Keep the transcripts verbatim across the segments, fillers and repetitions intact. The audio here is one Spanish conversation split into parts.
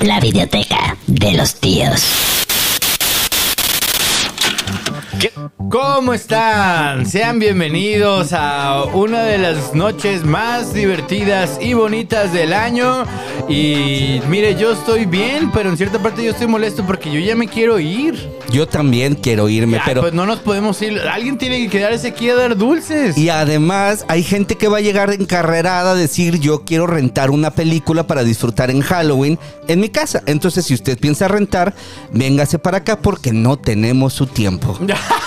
la videoteca de los tíos. ¿Qué? ¿Cómo están? Sean bienvenidos a una de las noches más divertidas y bonitas del año. Y mire, yo estoy bien, pero en cierta parte yo estoy molesto porque yo ya me quiero ir. Yo también quiero irme, ya, pero... pues no nos podemos ir. Alguien tiene que quedarse aquí a dar dulces. Y además hay gente que va a llegar encarrerada a decir yo quiero rentar una película para disfrutar en Halloween en mi casa. Entonces si usted piensa rentar, véngase para acá porque no tenemos su tiempo.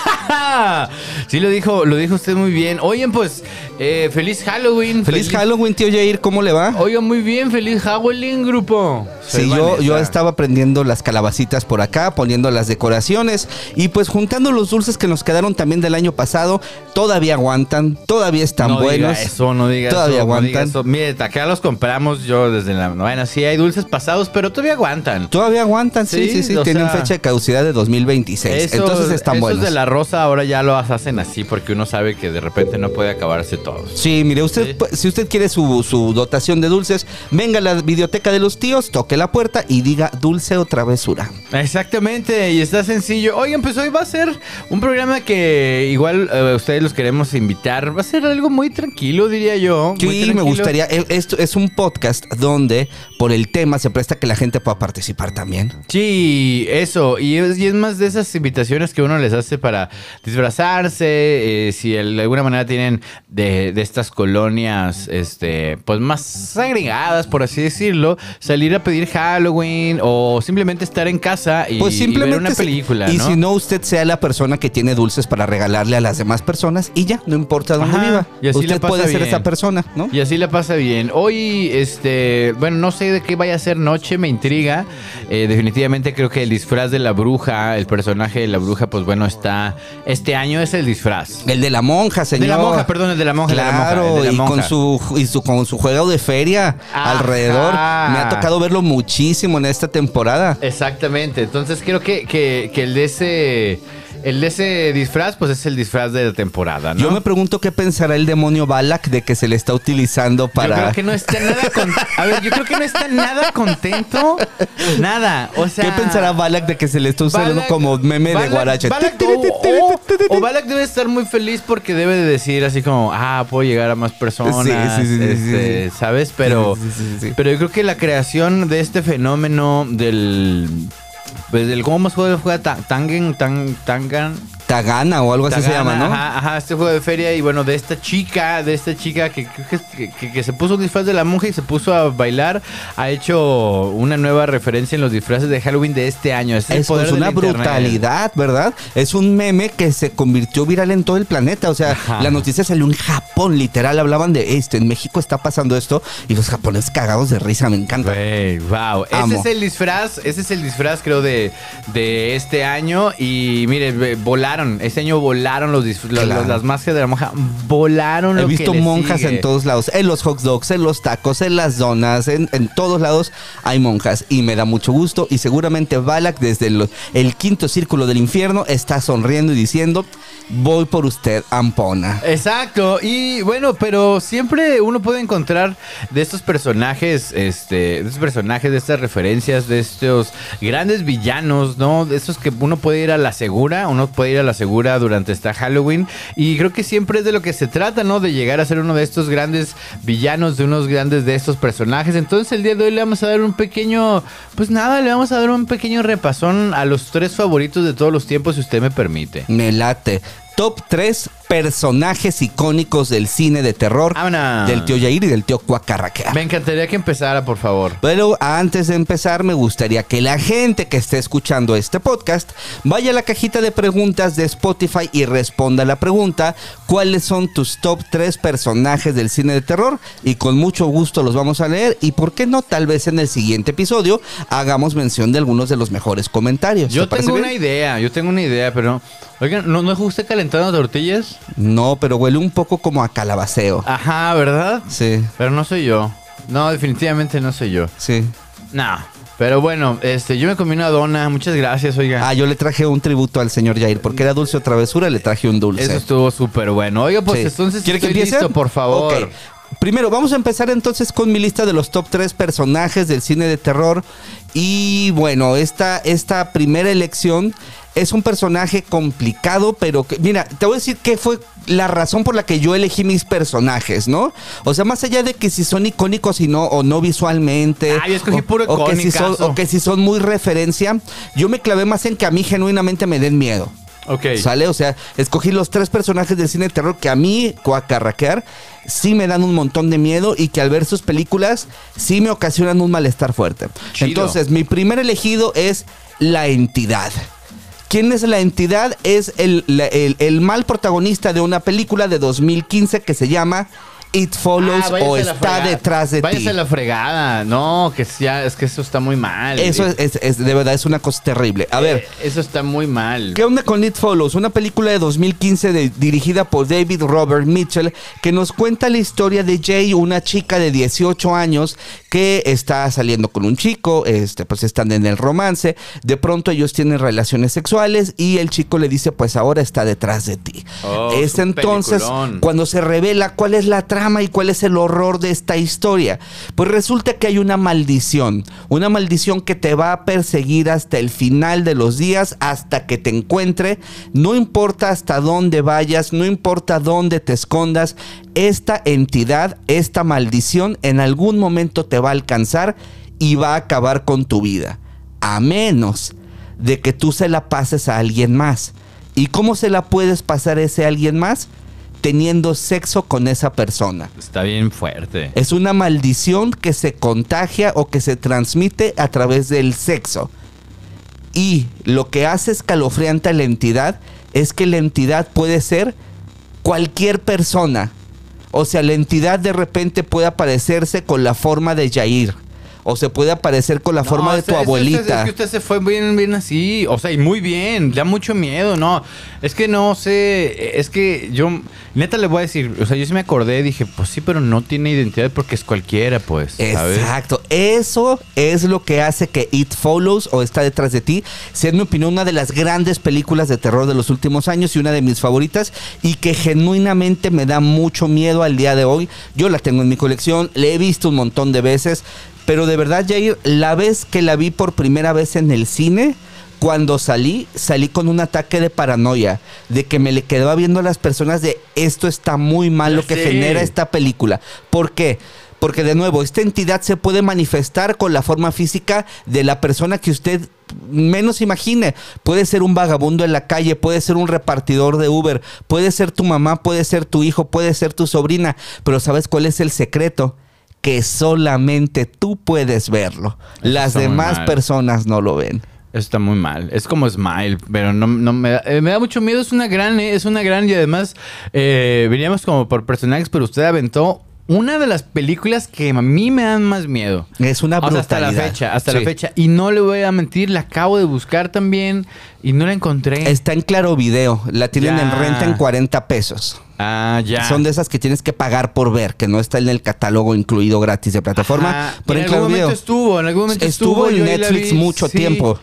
Sí, lo dijo, lo dijo usted muy bien. Oigan, pues, eh, feliz Halloween. Feliz, feliz Halloween, tío Jair, ¿cómo le va? Oigan, muy bien, feliz Halloween, grupo. Sí, yo, yo estaba prendiendo las calabacitas por acá, poniendo las decoraciones y pues juntando los dulces que nos quedaron también del año pasado. Todavía aguantan, todavía están no buenos. No diga eso, no diga todavía eso. aguantan. No diga eso. Mire, acá los compramos yo desde la novena. Sí, hay dulces pasados, pero todavía aguantan. Todavía aguantan, sí, sí, sí. sí tienen sea, fecha de caducidad de dos mil veintiséis. Eso, entonces están esos buenos. de la rosa ahora ya lo hacen así porque uno sabe que de repente no puede acabarse todos. Sí, mire, usted, ¿sí? Si usted quiere su, su dotación de dulces, venga a la videoteca de los tíos, toque la puerta y diga dulce o travesura. Exactamente, y está sencillo. Oigan, pues hoy va a ser un programa que igual uh, ustedes los queremos invitar. Va a ser algo muy tranquilo, diría yo. Sí, me gustaría. Esto es un podcast donde por el tema se presta que la gente pueda participar también. Sí, eso. Y es, y es más de esas invitaciones que uno les hace para disfrazarse. Eh, si de alguna manera tienen de, de estas colonias, este, pues más agregadas, por así decirlo, salir a pedir Halloween o simplemente estar en casa y, pues simplemente y ver una película, y ¿no? si no, usted sea la persona que tiene dulces para regalarle a las demás personas y ya, no importa dónde Ajá, viva. y así usted la pasa puede bien. ser esa persona, ¿no? Y así la pasa bien. Hoy, este, bueno, no sé de qué vaya a ser noche, me intriga. Eh, definitivamente creo que el disfraz de la bruja, el personaje de la bruja, pues bueno, está. Este año es el disfraz. El de la monja, señor. De la monja, perdón, el de la monja. Claro, de la monja, el de la y monja. con su y su con su juego de feria Ajá. alrededor. Me ha tocado verlo muchísimo en esta temporada. Exactamente. Entonces creo que, que, que el de ese. El de ese disfraz, pues es el disfraz de la temporada, ¿no? Yo me pregunto qué pensará el demonio Balak de que se le está utilizando para... Yo creo que no está nada con... A ver, yo creo que no está nada contento. Nada, o sea... ¿Qué pensará Balak de que se le está usando Balak, como meme Balak, de guarache? Balak, o, o, o Balak debe estar muy feliz porque debe de decir así como... Ah, puedo llegar a más personas, sí, sí, sí, este, sí. ¿sabes? Pero, sí, sí, sí, sí. pero yo creo que la creación de este fenómeno del... Pues el cómo más juega, juega Tangen, Tangan, Tangan, Tagana o algo así Tagana, se llama, ¿no? Ajá, ajá, este juego de feria y bueno, de esta chica, de esta chica que, que, que, que se puso un disfraz de la monja y se puso a bailar, ha hecho una nueva referencia en los disfraces de Halloween de este año. Es, es pues una brutalidad, ¿verdad? Es un meme que se convirtió viral en todo el planeta, o sea, ajá. La noticia salió en Japón, literal, hablaban de esto, en México está pasando esto y los japoneses cagados de risa, me encanta. Wey, wow, ese es el disfraz, ese es el disfraz creo de, de este año y mire, volar Este año volaron los, claro. los las máscaras de la monja. Volaron. He lo visto que monjas sigue. en todos lados. En los hot dogs, en los tacos, en las donas, en, en todos lados hay monjas. Y me da mucho gusto. Y seguramente Balak, desde el, el quinto círculo del infierno, está sonriendo y diciendo: voy por usted, Ampona. Exacto. Y bueno, pero siempre uno puede encontrar de estos personajes, este, de estos personajes, de estas referencias, de estos grandes villanos, ¿no? De estos que uno puede ir a la segura, uno puede ir a la segura durante esta Halloween y creo que siempre es de lo que se trata, ¿no? De llegar a ser uno de estos grandes villanos, de unos grandes de estos personajes. Entonces el día de hoy le vamos a dar un pequeño, pues nada, le vamos a dar un pequeño repasón a los tres favoritos de todos los tiempos, si usted me permite. Me late. Top tres personajes icónicos del cine de terror. ¡Vámonos! Del tío Yair y del tío Cuacarraquea. Me encantaría que empezara, por favor. Pero antes de empezar, me gustaría que la gente que esté escuchando este podcast vaya a la cajita de preguntas de Spotify y responda la pregunta: ¿cuáles son tus top tres personajes del cine de terror? Y con mucho gusto los vamos a leer. Y por qué no, tal vez en el siguiente episodio hagamos mención de algunos de los mejores comentarios. Yo tengo una idea, yo tengo una idea, pero... Oigan, ¿no, ¿no es usted calentando tortillas? No, pero huele un poco como a calabaceo. Ajá, ¿verdad? Sí. Pero no soy yo. No, definitivamente no soy yo. Sí. No. Pero bueno, este, yo me comí una dona. Muchas gracias, oiga. Ah, yo le traje un tributo al señor Jair. Porque era dulce o travesura, le traje un dulce. Eso estuvo súper bueno. Oiga, pues sí. entonces ¿Quiere que estoy empiece? listo, por favor. Ok. primero, vamos a empezar entonces con mi lista de los top tres personajes del cine de terror. Y bueno, esta, esta primera elección es un personaje complicado, pero que, mira, te voy a decir qué fue la razón por la que yo elegí mis personajes, ¿no? O sea, más allá de que si son icónicos y no, o no visualmente. Ah, yo escogí o, puro o que si son, icónicazo. o que si son muy referencia, yo me clavé más en que a mí genuinamente me den miedo. Ok. ¿Sale? O sea, escogí los tres personajes del cine de terror que a mí, coacarraquear, sí me dan un montón de miedo y que al ver sus películas sí me ocasionan un malestar fuerte. Chido. Entonces, mi primer elegido es La Entidad. ¿Quién es La Entidad? Es el, la- el, el mal protagonista de una película de dos mil quince que se llama It Follows Ah, váyase o a la Está fregada. Detrás de Váyase Ti. a la fregada. No, que ya, es que eso está muy mal. Eso es, es- es- de verdad, es una cosa terrible. A ver, Eh, eso está muy mal. ¿qué onda con It Follows? Una película de dos mil quince de- dirigida por David Robert Mitchell que nos cuenta la historia de Jay, una chica de dieciocho años que está saliendo con un chico, este, pues están en el romance, de pronto ellos tienen relaciones sexuales y el chico le dice, pues ahora está detrás de ti. Oh, es es un entonces peliculón. cuando se revela cuál es la trama y cuál es el horror de esta historia. Pues resulta que hay una maldición, una maldición que te va a perseguir hasta el final de los días, hasta que te encuentre, no importa hasta dónde vayas, no importa dónde te escondas, esta entidad, esta maldición en algún momento te va a alcanzar y va a acabar con tu vida, a menos de que tú se la pases a alguien más. ¿Y cómo se la puedes pasar a ese alguien más? Teniendo sexo con esa persona. Está bien fuerte. Es una maldición que se contagia o que se transmite a través del sexo. Y lo que hace escalofriante a la entidad es que la entidad puede ser cualquier persona. O sea, la entidad de repente puede aparecerse con la forma de Jair. O se puede aparecer con la forma No, de es- tu es- es- abuelita. Es, que usted se fue bien, bien así. O sea, y muy bien. Da mucho miedo, ¿no? Es que no sé. Es que yo, neta, le voy a decir. O sea, yo sí me acordé. Dije, pues sí, pero no tiene identidad porque es cualquiera, pues. ¿sabes? Exacto, eso es lo que hace que It Follows o Está Detrás de Ti sea, en mi opinión, una de las grandes películas de terror de los últimos años y una de mis favoritas y que genuinamente me da mucho miedo al día de hoy. Yo la tengo en mi colección, la he visto un montón de veces, pero de verdad, Jair, la vez que la vi por primera vez en el cine, cuando salí, salí con un ataque de paranoia, de que me le quedaba viendo a las personas de esto está muy mal Ya lo que sé. genera esta película. ¿Por qué? Porque de nuevo, esta entidad se puede manifestar con la forma física de la persona que usted menos imagine. Puede ser un vagabundo en la calle, puede ser un repartidor de Uber, puede ser tu mamá, puede ser tu hijo, puede ser tu sobrina. Pero ¿sabes cuál es el secreto? Que solamente tú puedes verlo. Eso Las está muy demás mal. personas no lo ven. Eso está muy mal. Es como Smile, pero no, no me, da, eh, me da mucho miedo. Es una gran, eh, es una gran y además eh, veníamos como por personajes, pero usted aventó una de las películas que a mí me dan más miedo. Es una O sea, brutalidad. hasta la fecha, hasta Sí. la fecha. Y no le voy a mentir, la acabo de buscar también y no la encontré. Está en Claro Video. La tienen Ya. en renta en cuarenta pesos. Ah, ya. Son de esas que tienes que pagar por ver, que no está en el catálogo incluido gratis de plataforma. Ajá. Pero en en algún Claro momento Video estuvo, en algún momento estuvo estuvo. en yo ahí la Netflix vi, mucho sí. tiempo.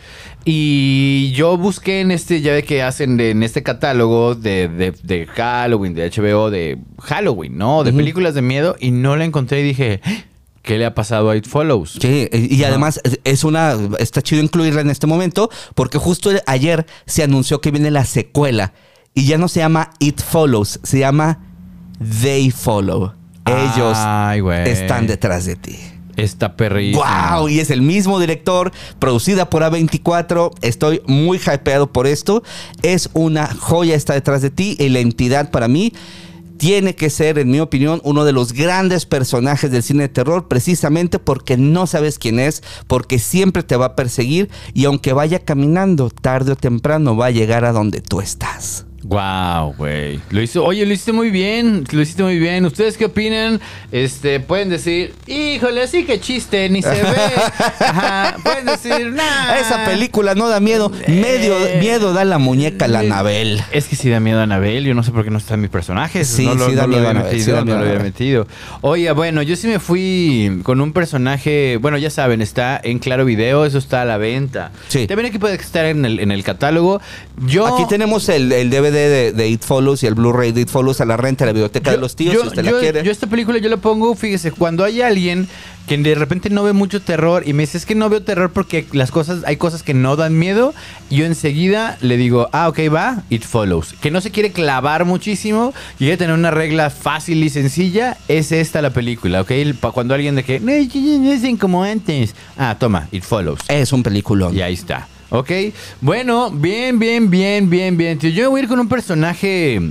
Y yo busqué en este, ya ve que hacen de- en este catálogo de, de, de Halloween, de H B O, de Halloween, ¿no? De Ujú. películas de miedo y no la encontré y dije, ¿qué le ha pasado a It Follows? Sí, y y además es- es una, está chido incluirla en este momento porque justo ayer se anunció que viene la secuela y ya no se llama It Follows, se llama They Follow. Ellos Ay, güey. están detrás de ti. Está perrísima. ¡Wow! Y es el mismo director, producida por A veinticuatro. Estoy muy hypeado por esto. Es una joya, está detrás de ti. Y la entidad para mí tiene que ser, en mi opinión, uno de los grandes personajes del cine de terror, precisamente porque no sabes quién es, porque siempre te va a perseguir y aunque vaya caminando, tarde o temprano va a llegar a donde tú estás. Wow, güey. Lo hizo, oye, lo hiciste muy bien. Lo hiciste muy bien. ¿Ustedes qué opinan? Este, pueden decir, híjole, sí que chiste, ni se ve. Ajá. Pueden decir, nah. Esa película no da miedo. Medio Eh, miedo da la muñeca, la eh, Anabel. Es que sí da miedo a Anabel. Yo no sé por qué no está en mi personaje. Sí, no lo, sí da no lo miedo había Anabel, sí metido, da no miedo lo había Anabel. metido. Oye, bueno, yo sí me fui con un personaje. Bueno, ya saben, está en Claro Video. Eso está a la venta. Sí. También aquí puede estar en el, en el catálogo. Yo. Aquí tenemos el, el D V V D de, de It Follows y el Blu-ray de It Follows a la renta, a la biblioteca yo, de los tíos, yo, si usted yo, la quiere. Yo esta película yo la pongo, fíjese, cuando hay alguien que de repente no ve mucho terror y me dice, es que no veo terror porque las cosas, hay cosas que no dan miedo, yo enseguida le digo, ah, ok, va, It Follows. Que no se quiere clavar muchísimo, quiere tener una regla fácil y sencilla, es esta la película, ok. Cuando alguien de que, no, no es como antes, ah, toma, It Follows. Es un peliculón. Y ahí está. Ok, bueno, bien, bien, bien, bien, bien. Yo voy a ir con un personaje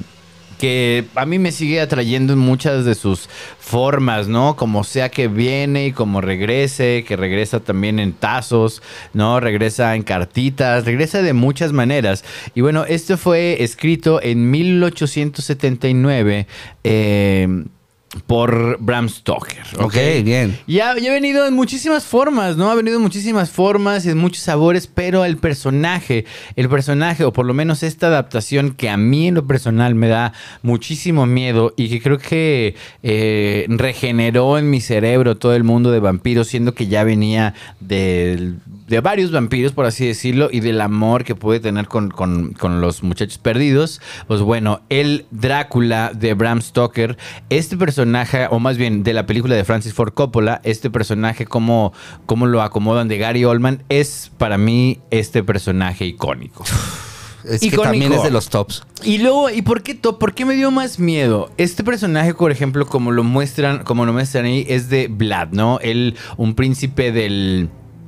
que a mí me sigue atrayendo en muchas de sus formas, ¿no? Como sea que viene y como regrese, que regresa también en tazos, ¿no? Regresa en cartitas, regresa de muchas maneras. Y bueno, esto fue escrito en mil ochocientos setenta y nueve, eh... por Bram Stoker. Ok, okay, bien. Y ha, y ha venido en muchísimas formas, ¿no? Ha venido en muchísimas formas y en muchos sabores, pero el personaje, el personaje, o por lo menos esta adaptación que a mí en lo personal me da muchísimo miedo y que creo que eh, regeneró en mi cerebro todo el mundo de vampiros, siendo que ya venía de, de varios vampiros, por así decirlo, y del amor que puede tener con, con, con los muchachos perdidos. Pues bueno, el Drácula de Bram Stoker, este personaje personaje, o más bien de la película de Francis Ford Coppola, este personaje, cómo, cómo lo acomodan de Gary Oldman, es para mí este personaje icónico. Es icónico. Que también es de los tops. Y luego, ¿y por qué top? ¿Por qué me dio más miedo? Este personaje, por ejemplo, como lo muestran, como lo muestran ahí, es de Vlad, ¿no? Él, un príncipe del...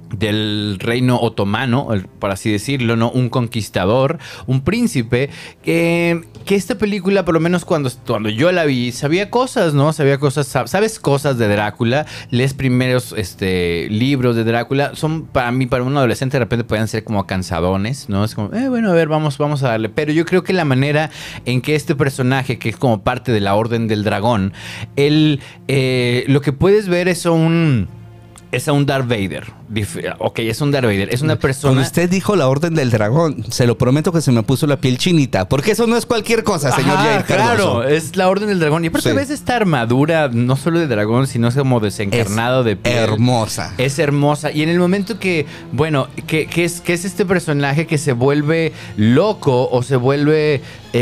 del reino otomano, por así decirlo, ¿no? Un conquistador, un príncipe, que, que esta película, por lo menos cuando, cuando yo la vi, sabía cosas, ¿no? Sabía cosas, sabes cosas de Drácula, lees primeros este, libros de Drácula, son para mí, para un adolescente de repente pueden ser como cansadones, ¿no? Es como, eh, bueno, a ver, vamos, vamos a darle. Pero yo creo que la manera en que este personaje, que es como parte de la Orden del Dragón, él, eh, lo que puedes ver es un... Es a un Darth Vader. Ok, es un Darth Vader. Es una persona... Cuando usted dijo la Orden del Dragón, se lo prometo que se me puso la piel chinita. Porque eso no es cualquier cosa, señor Ajá, Jair Cardoso. Claro, es la Orden del Dragón. Y aparte sí. Ves esta armadura, no solo de dragón, sino es como desencarnado es de piel. hermosa. Es hermosa. Y en el momento que, bueno, que, que, es, que es este personaje que se vuelve loco o se vuelve,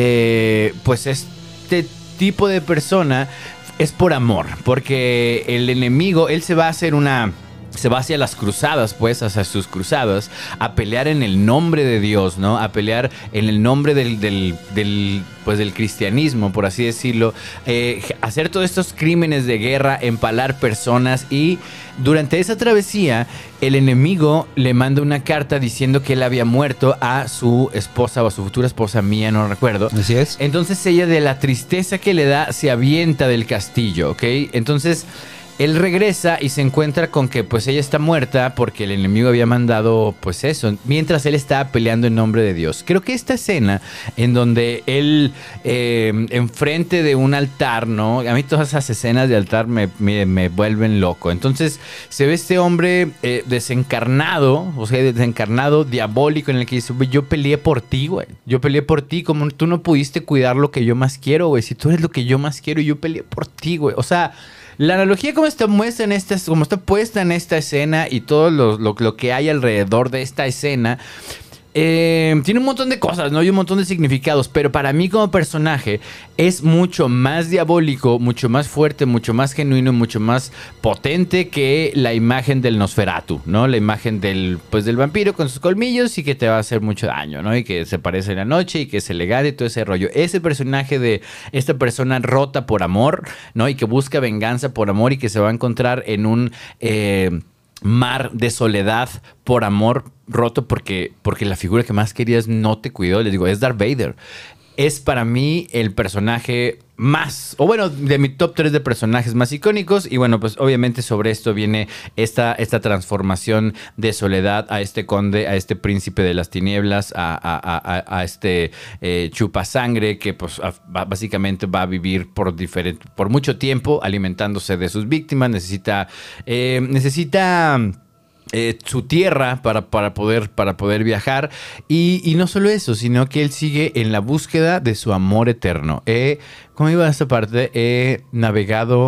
eh, pues, este tipo de persona... Es por amor, porque el enemigo, él se va a hacer una... Se va hacia las cruzadas, pues, hacia sus cruzadas, a pelear en el nombre de Dios, ¿no? A pelear en el nombre del, del, del pues, del cristianismo, por así decirlo. Eh, hacer todos estos crímenes de guerra, empalar personas y durante esa travesía, el enemigo le manda una carta diciendo que él había muerto a su esposa o a su futura esposa mía, no recuerdo. Así es. Entonces ella, de la tristeza que le da, se avienta del castillo, ¿ok? Entonces... Él regresa y se encuentra con que pues ella está muerta porque el enemigo había mandado pues eso, mientras él estaba peleando en nombre de Dios. Creo que esta escena en donde él eh, enfrente de un altar, ¿no? A mí todas esas escenas de altar me, me, me vuelven loco. Entonces se ve este hombre eh, desencarnado, o sea, desencarnado, diabólico, en el que dice, yo peleé por ti, güey. Yo peleé por ti, como tú no pudiste cuidar lo que yo más quiero, güey. Si tú eres lo que yo más quiero, yo peleé por ti, güey. O sea... La analogía como está muestra en esta, como está puesta en esta escena y todo lo, lo, lo que hay alrededor de esta escena, eh, tiene un montón de cosas, ¿no? Y un montón de significados, pero para mí como personaje es mucho más diabólico, mucho más fuerte, mucho más genuino, mucho más potente que la imagen del Nosferatu, ¿no? La imagen del, pues, del vampiro con sus colmillos y que te va a hacer mucho daño, ¿no? Y que se parece en la noche y que es elegante y todo ese rollo. Ese personaje de esta persona rota por amor, ¿no? Y que busca venganza por amor y que se va a encontrar en un... Eh, mar de soledad por amor roto porque, porque la figura que más querías no te cuidó. Les digo, es Darth Vader. Es para mí el personaje más, o bueno, de mi top tres de personajes más icónicos. Y bueno, pues obviamente sobre esto viene esta, esta transformación de soledad a este conde, a este príncipe de las tinieblas, a, a, a, a este eh, chupasangre que pues a, básicamente va a vivir por, diferente, por mucho tiempo alimentándose de sus víctimas. Necesita... Eh, necesita Eh, su tierra para, para, poder, para poder viajar y, y no solo eso, sino que él sigue en la búsqueda de su amor eterno. Eh, ¿Cómo iba esta parte? He navegado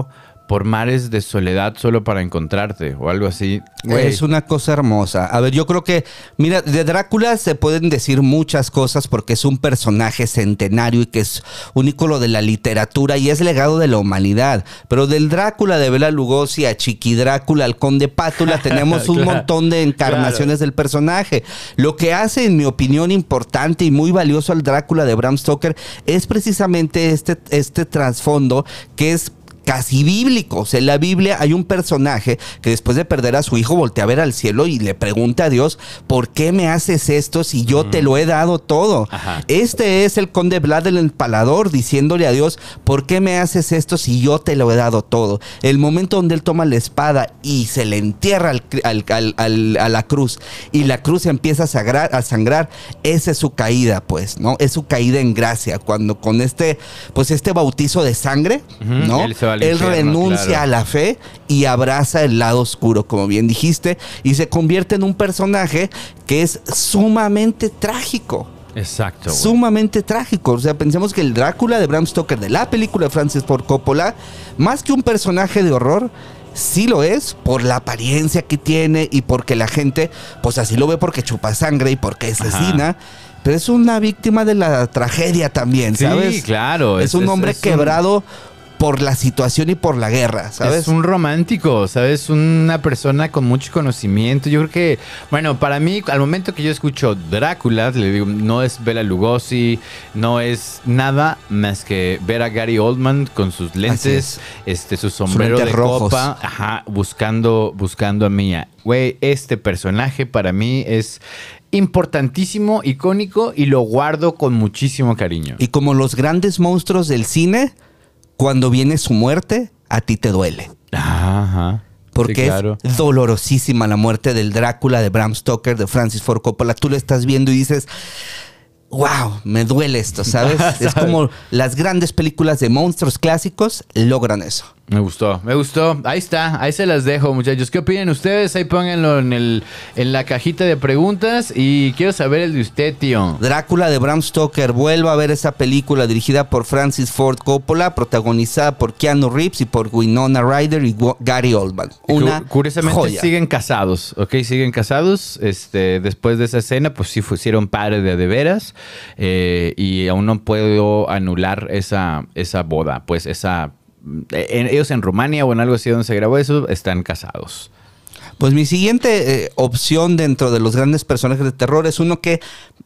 por mares de soledad solo para encontrarte o algo así. Güey. Es una cosa hermosa. A ver, yo creo que, mira, de Drácula se pueden decir muchas cosas porque es un personaje centenario y que es un ícono de la literatura y es legado de la humanidad. Pero del Drácula de Bela Lugosi a Chiqui Drácula, al Conde Pátula, tenemos un Claro, montón de encarnaciones claro. del personaje. Lo que hace, en mi opinión, importante y muy valioso al Drácula de Bram Stoker es precisamente este, este trasfondo que es casi bíblico. O sea, en la Biblia hay un personaje que después de perder a su hijo voltea a ver al cielo y le pregunta a Dios, ¿por qué me haces esto si yo mm. te lo he dado todo? Ajá. Este es el conde Vlad el Empalador diciéndole a Dios, ¿por qué me haces esto si yo te lo he dado todo? El momento donde él toma la espada y se le entierra al, al, al, al, a la cruz y la cruz empieza a sangrar, a sangrar, esa es su caída, pues, ¿no? Es su caída en gracia, cuando con este, pues este bautizo de sangre, uh-huh. ¿no? Él se va Él infierno, renuncia claro. a la fe y abraza el lado oscuro, como bien dijiste, y se convierte en un personaje que es sumamente trágico. Exacto. Güey. Sumamente trágico. O sea, pensemos que el Drácula de Bram Stoker, de la película de Francis Ford Coppola, más que un personaje de horror, sí lo es por la apariencia que tiene y porque la gente, pues así lo ve porque chupa sangre y porque asesina. Ajá. Pero es una víctima de la tragedia también, ¿sabes? Sí, claro. Es, es un hombre es, es quebrado... Un... por la situación y por la guerra, ¿sabes? Es un romántico, ¿sabes? Una persona con mucho conocimiento. Yo creo que, bueno, para mí, al momento que yo escucho Drácula, le digo, no es Bela Lugosi, no es nada más que ver a Gary Oldman con sus lentes, este, su sombrero de rojos. Copa, ajá, buscando, buscando a Mia. Güey, este personaje para mí es importantísimo, icónico y lo guardo con muchísimo cariño. Y como los grandes monstruos del cine, cuando viene su muerte, a ti te duele. Ajá. Porque sí, claro. es dolorosísima la muerte del Drácula de Bram Stoker, de Francis Ford Coppola. Tú lo estás viendo y dices, wow, me duele esto, ¿sabes? ¿sabes? Es como las grandes películas de monstruos clásicos logran eso. Me gustó, me gustó. Ahí está, ahí se las dejo, muchachos. ¿Qué opinan ustedes? Ahí pónganlo en, el, en la cajita de preguntas y quiero saber el de usted, tío. Drácula de Bram Stoker. Vuelva a ver esa película dirigida por Francis Ford Coppola, protagonizada por Keanu Reeves y por Winona Ryder y Gary Oldman. Una Curiosamente joya. Siguen casados, ¿ok? Siguen casados. Este, después de esa escena, pues sí fueron padres de de veras eh, y aún no puedo anular esa, esa boda, pues esa... En, ellos en Rumania o en algo así donde se grabó eso, están casados. Pues mi siguiente eh, opción dentro de los grandes personajes de terror es uno que...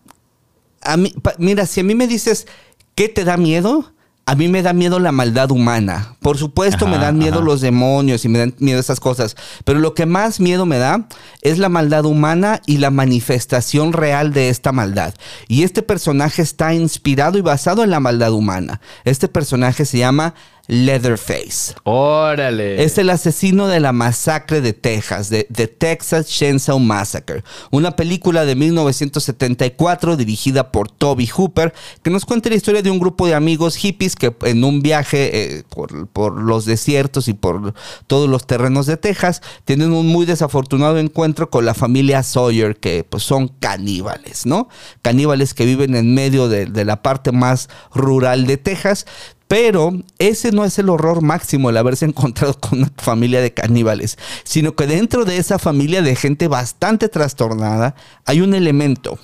A mí, pa, mira, si a mí me dices, ¿qué te da miedo? A mí me da miedo la maldad humana. Por supuesto, ajá, me dan miedo ajá. los demonios y me dan miedo esas cosas. Pero lo que más miedo me da es la maldad humana y la manifestación real de esta maldad. Y este personaje está inspirado y basado en la maldad humana. Este personaje se llama Leatherface. ¡Órale! Es el asesino de la masacre de Texas, de The Texas Chainsaw Massacre. Una película de mil novecientos setenta y cuatro dirigida por Tobe Hooper, que nos cuenta la historia de un grupo de amigos hippies que en un viaje eh, por, por los desiertos y por todos los terrenos de Texas tienen un muy desafortunado encuentro con la familia Sawyer, que pues, son caníbales, ¿no? Caníbales que viven en medio de, de la parte más rural de Texas. Pero ese no es el horror máximo, el haberse encontrado con una familia de caníbales, sino que dentro de esa familia de gente bastante trastornada hay un elemento,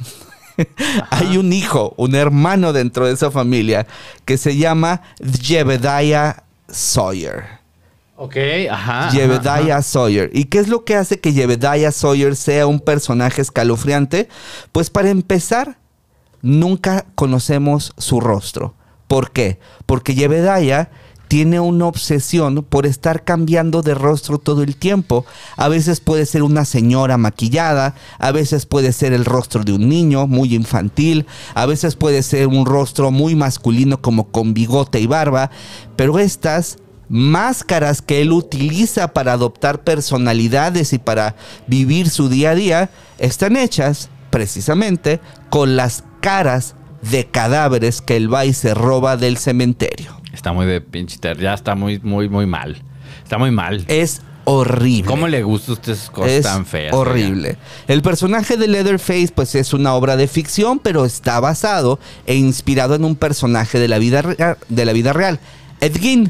hay un hijo, un hermano dentro de esa familia que se llama Jebediah Sawyer. Ok, ajá. Jebediah ajá. Sawyer. ¿Y qué es lo que hace que Jebediah Sawyer sea un personaje escalofriante? Pues para empezar, nunca conocemos su rostro. ¿Por qué? Porque Jebediah tiene una obsesión por estar cambiando de rostro todo el tiempo. A veces puede ser una señora maquillada, a veces puede ser el rostro de un niño muy infantil, a veces puede ser un rostro muy masculino como con bigote y barba, pero estas máscaras que él utiliza para adoptar personalidades y para vivir su día a día están hechas precisamente con las caras de cadáveres que él va y se roba del cementerio. Está muy de pinche ter, ya está muy, muy, muy mal. Está muy mal. Es horrible. ¿Cómo le gusta a usted esas cosas es tan feas? Horrible. Oigan. El personaje de Leatherface pues es una obra de ficción, pero está basado e inspirado en un personaje de la vida, de la vida real. Ed Gein.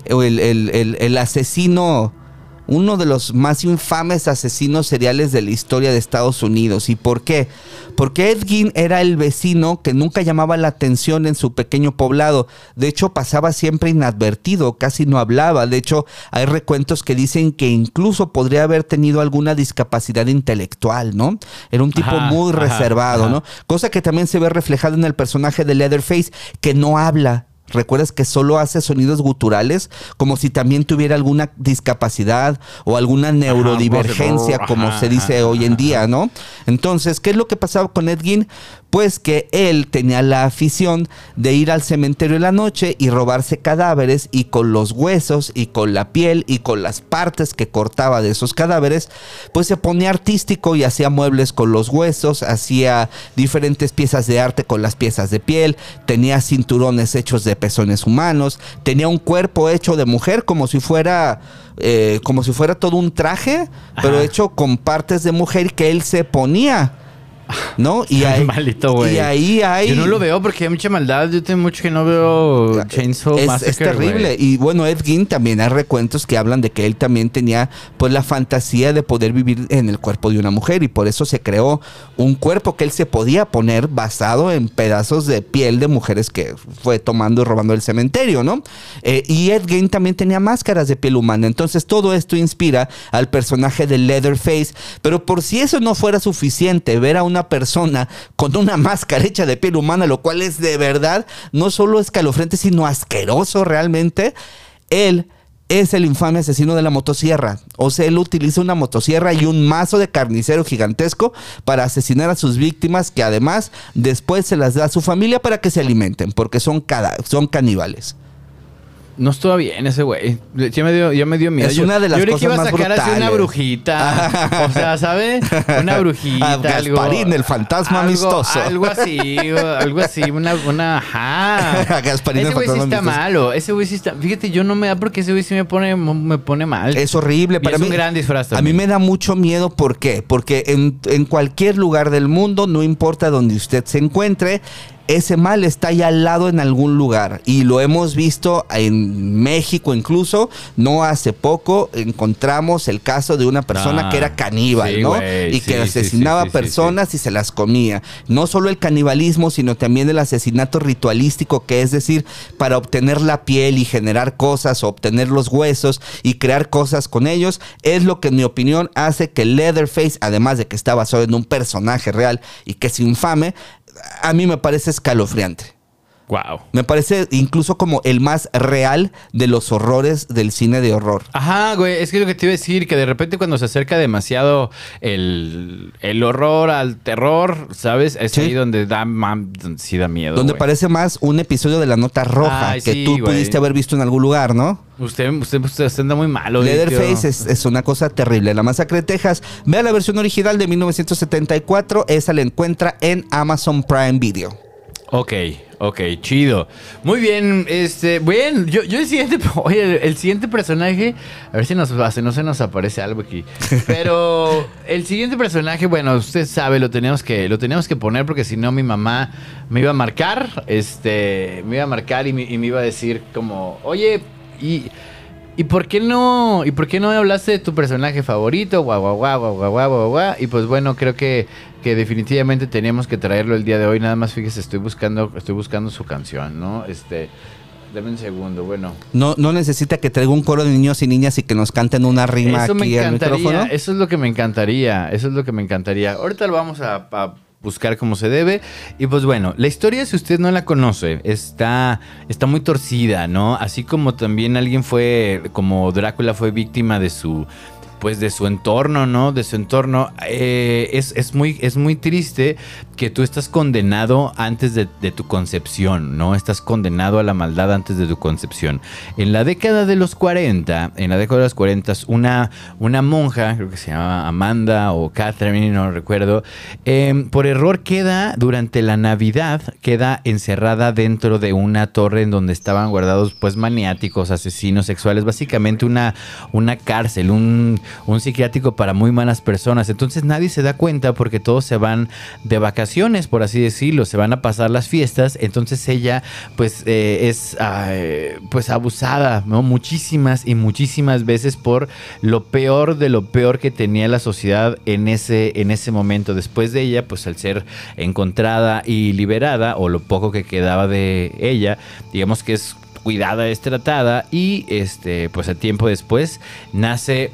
el, el, el, el asesino, uno de los más infames asesinos seriales de la historia de Estados Unidos. ¿Y por qué? Porque Ed Gein era el vecino que nunca llamaba la atención en su pequeño poblado. De hecho, pasaba siempre inadvertido, casi no hablaba. De hecho, hay recuentos que dicen que incluso podría haber tenido alguna discapacidad intelectual, ¿no? Era un tipo Ajá, muy ajá, reservado, ajá. ¿no? Cosa que también se ve reflejada en el personaje de Leatherface, que no habla. ¿Recuerdas que solo hace sonidos guturales? Como si también tuviera alguna discapacidad o alguna neurodivergencia, Ajá, como ajá, se dice ajá, hoy en ajá. día, ¿no? Entonces, ¿qué es lo que pasaba con Ed Gein? Pues que él tenía la afición de ir al cementerio en la noche y robarse cadáveres, y con los huesos y con la piel y con las partes que cortaba de esos cadáveres, pues se ponía artístico y hacía muebles con los huesos, hacía diferentes piezas de arte con las piezas de piel, tenía cinturones hechos de pezones humanos, tenía un cuerpo hecho de mujer como si fuera eh, como si fuera todo un traje, pero Ajá. hecho con partes de mujer que él se ponía, ¿no? Y ahí, Maldito, güey. y ahí hay... Yo no lo veo porque hay mucha maldad. Yo tengo mucho que no veo Chainsaw Es, Massacre, es terrible. güey. Y bueno, Ed Gein también hay recuentos que hablan de que él también tenía pues la fantasía de poder vivir en el cuerpo de una mujer, y por eso se creó un cuerpo que él se podía poner basado en pedazos de piel de mujeres que fue tomando y robando del cementerio, ¿no? Eh, y Ed Gein también tenía máscaras de piel humana. Entonces todo esto inspira al personaje de Leatherface. Pero por si eso no fuera suficiente, ver a una persona con una máscara hecha de piel humana, lo cual es de verdad no solo escalofriante, sino asqueroso realmente. Él es el infame asesino de la motosierra. O sea, él utiliza una motosierra y un mazo de carnicero gigantesco para asesinar a sus víctimas, que además después se las da a su familia para que se alimenten, porque son, cada, son caníbales. No estuvo bien ese güey. Ya me dio, ya me dio miedo. Es Yo- una de las yo creí que cosas iba a más sacar así una brutales. brujita. O sea, ¿sabes? Una brujita. A Gasparín, el fantasma algo, amistoso. Algo así, o algo así. Una, una, ajá. A Gasparín, Ese el güey sí fantasma está amistoso. malo. Ese güey sí está... Fíjate, yo no me da porque ese güey sí me pone, me pone mal. Es horrible. Y Para es mí, un gran disfraz a mí también. me da mucho miedo. ¿Por qué? Porque en, en cualquier lugar del mundo, no importa donde usted se encuentre, ese mal está ahí al lado en algún lugar. Y lo hemos visto en México incluso. No hace poco encontramos el caso de una persona Ah, que era caníbal, sí, ¿no? güey, Y que sí, sí, asesinaba sí, sí, sí, personas y se las comía. No solo el canibalismo, sino también el asesinato ritualístico, que es decir, para obtener la piel y generar cosas, o obtener los huesos y crear cosas con ellos, es lo que en mi opinión hace que Leatherface, además de que está basado en un personaje real y que es infame, a mí me parece escalofriante. Wow. Me parece incluso como el más real de los horrores del cine de horror. Ajá, güey, es que lo que te iba a decir, que de repente cuando se acerca demasiado el, el horror al terror, ¿sabes? Es Sí. ahí donde da, mam- donde sí da miedo. Donde güey. parece más un episodio de La Nota Roja, Ay, que sí, tú güey. pudiste haber visto en algún lugar, ¿no? Usted, usted, usted, usted anda muy malo. Leatherface tío. es, es una cosa terrible. La Masacre de Texas. Vea la versión original de mil novecientos setenta y cuatro. Esa la encuentra en Amazon Prime Video. Ok, ok, chido. Muy bien, este, bien, yo, yo el siguiente, oye, el, el siguiente personaje, a ver si nos si no se nos aparece algo aquí. Pero el siguiente personaje, bueno, usted sabe, lo teníamos que, lo teníamos que poner porque si no mi mamá me iba a marcar, este, me iba a marcar y me, y me iba a decir como, oye, y ¿Y por qué no? ¿Y por qué no hablaste de tu personaje favorito? Guau, guau, guau, guau, guau, guau, guau, guau. Y pues bueno, creo que, que definitivamente teníamos que traerlo el día de hoy. Nada más fíjese, estoy buscando, estoy buscando su canción, ¿no? Este, dame un segundo, bueno. No, no necesita que traiga un coro de niños y niñas y que nos canten una rima Eso me aquí al encantaría, micrófono. eso es lo que me encantaría, eso es lo que me encantaría. Ahorita lo vamos a, a buscar como se debe. Y pues bueno, la historia, si usted no la conoce, está, está muy torcida, ¿no? Así como también alguien fue, como Drácula fue víctima de su, pues de su entorno, ¿no? De su entorno. Eh, es, es, muy, es muy triste que tú estás condenado antes de, de tu concepción, ¿no? Estás condenado a la maldad antes de tu concepción. En la década de los cuarenta, en la década de los cuarenta, una, una monja, creo que se llama Amanda o Catherine, no recuerdo, eh, por error queda, durante la Navidad, queda encerrada dentro de una torre en donde estaban guardados, pues, maniáticos, asesinos sexuales, básicamente una, una cárcel, un... un psiquiátrico para muy malas personas. Entonces nadie se da cuenta porque todos se van de vacaciones, por así decirlo, se van a pasar las fiestas. Entonces ella pues eh, es eh, pues abusada, ¿no? Muchísimas y muchísimas veces por lo peor de lo peor que tenía la sociedad en ese, en ese momento. Después de ella, pues al ser encontrada y liberada, o lo poco que quedaba de ella, digamos que es cuidada, es tratada, y este pues a tiempo después nace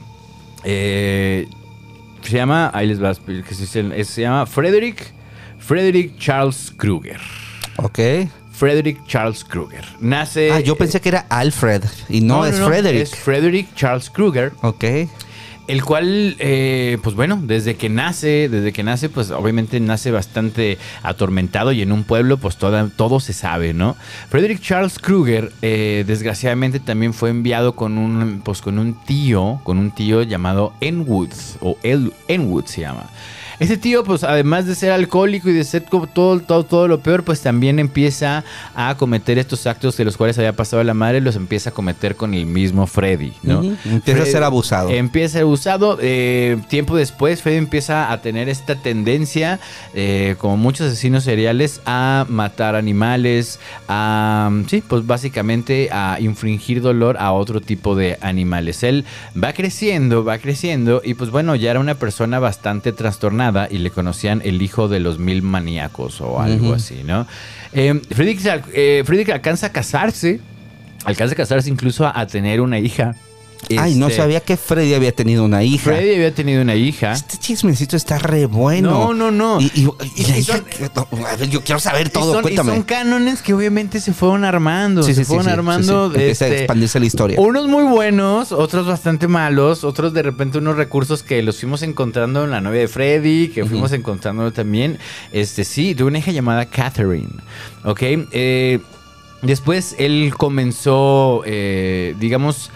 eh, se llama ahí les va a explicar que se, se llama Frederick Frederick Charles Krueger. Ok. Frederick Charles Krueger nace. Ah, yo pensé que era Alfred y no, no es no, Frederick. Es Frederick Charles Krueger. Ok. El cual, eh, pues bueno, desde que nace, desde que nace, pues obviamente nace bastante atormentado, y en un pueblo, pues toda, todo se sabe, ¿no? Frederick Charles Krueger, eh, desgraciadamente, también fue enviado con un, pues con un tío, con un tío llamado Enwood, o El, Enwood se llama. Ese tío, pues además de ser alcohólico y de ser todo, todo, todo lo peor, pues también empieza a cometer estos actos de los cuales había pasado la madre, los empieza a cometer con el mismo Freddy, ¿no? Uh-huh. Empieza Freddy, a ser abusado. Empieza a ser abusado. Eh, tiempo después, Freddy empieza a tener esta tendencia, eh, como muchos asesinos seriales, a matar animales, a, sí, pues básicamente a infligir dolor a otro tipo de animales. Él va creciendo, va creciendo, y pues bueno, ya era una persona bastante trastornada, y le conocían el hijo de los mil maníacos o algo uh-huh. así, ¿no? Eh, Frederick, eh, Frederick alcanza a casarse, alcanza a casarse incluso a, a tener una hija. Ay, este, no sabía que Freddy había tenido una hija. Freddy había tenido una hija. Este chismecito está re bueno. No, no, no. Y, y, y, y la hija, son, a ver, yo quiero saber todo, y son, cuéntame. Y son cánones que obviamente se fueron armando. Sí, se sí, fueron sí, armando. Sí, sí. Empieza este, a expandirse la historia. Unos muy buenos, otros bastante malos, otros de repente unos recursos que los fuimos encontrando en la novia de Freddy, que uh-huh. fuimos encontrando también. Este, sí, tuve una hija llamada Catherine. Ok. Eh, después él comenzó, eh, digamos...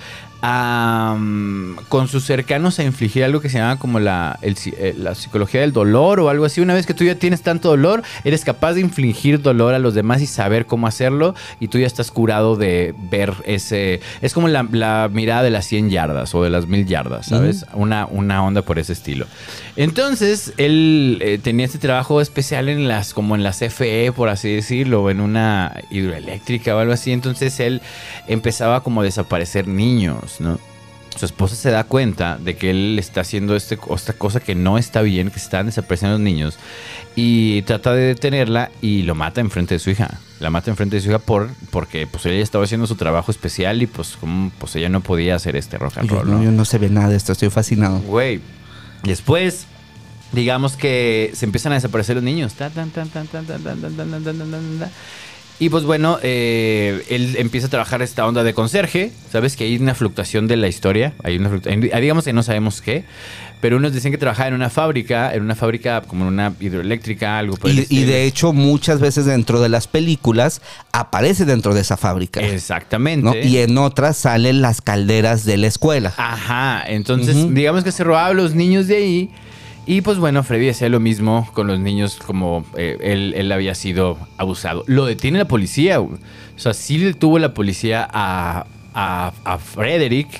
Um, con sus cercanos a infligir algo que se llama como la, el, la psicología del dolor o algo así. Una vez que tú ya tienes tanto dolor, eres capaz de infligir dolor a los demás y saber cómo hacerlo, y tú ya estás curado de ver ese... Es como la, la mirada de las cien yardas o de las mil yardas, ¿sabes? Uh-huh. Una, una onda por ese estilo. Entonces, él eh, tenía este trabajo especial en las, como en la C F E, por así decirlo, o en una hidroeléctrica o algo así. Entonces, él empezaba como a desaparecer niños, ¿no? Su esposa se da cuenta de que él está haciendo este, esta cosa que no está bien, que se están desapareciendo los niños, y trata de detenerla y lo mata enfrente de su hija. La mata enfrente de su hija por, porque pues ella estaba haciendo su trabajo especial, y pues como pues ella no podía hacer este rock and roll, yo, no, ¿no? yo no sé ver nada de esto, estoy fascinado. Güey. Después, digamos que se empiezan a desaparecer los niños. Tan, tan, tan, tan, tan, tan, tan, tan, tan, tan, tan, tan. Y pues bueno, eh, él empieza a trabajar esta onda de conserje. Sabes que hay una fluctuación de la historia. Hay una fluctuación, digamos que no sabemos qué. Pero unos dicen que trabajaba en una fábrica, en una fábrica como en una hidroeléctrica, algo por el estilo. Y de hecho, muchas veces dentro de las películas aparece dentro de esa fábrica. Exactamente. ¿No? Y en otras salen las calderas de la escuela. Ajá. Entonces, uh-huh. digamos que se robaba a los niños de ahí. Y pues bueno, Freddy hacía lo mismo con los niños, como eh, él, él había sido abusado. Lo detiene la policía. O sea, sí detuvo la policía a, a, a Frederick.